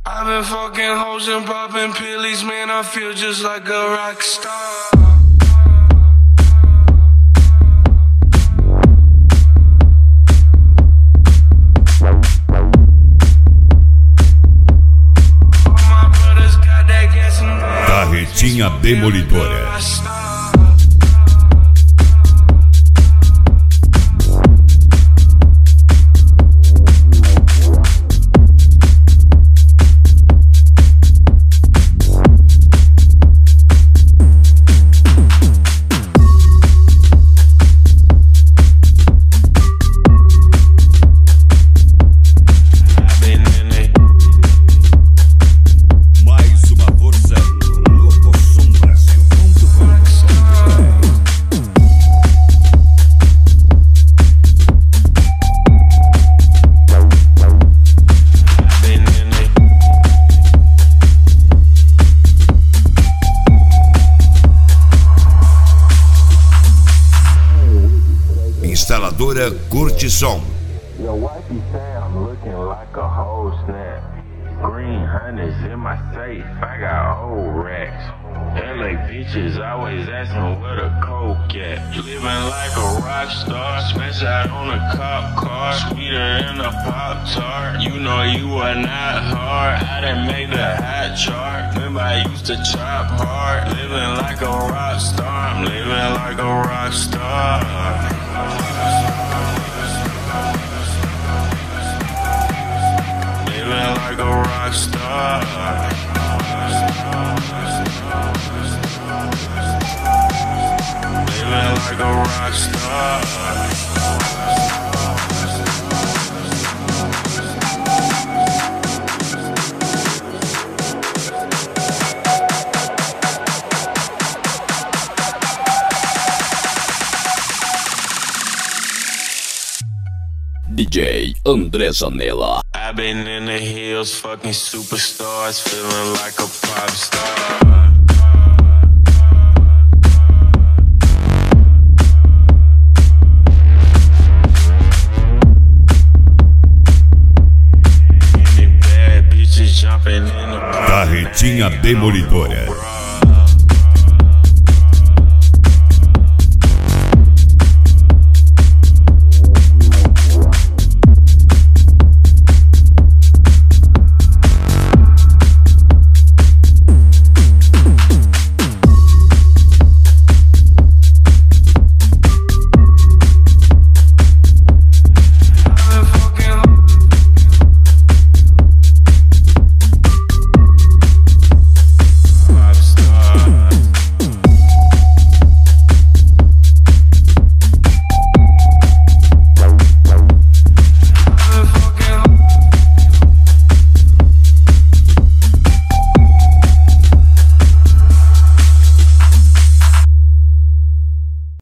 I've been fucking hoes and popping pillies, man, I feel just like a rock star. Carretinha Demolidora. Instaladora Curte Som. Yo, wifey say I'm looking like a whole snap. Green hundreds in my safe, I got old racks. LA bitches always asking where the coke at. Living like a rock star, smash out on a cop car. Sweeter than a Pop-Tart, you know you are not hard. I done made the hot chart, remember I used to chop hard. Living like a rock star, I'm living like a rock star. Living like a rock star. Living like a rock star. DJ André Zanella. I've been in the hills, fucking superstars, feeling like a pop star. Carretinha Demolidora.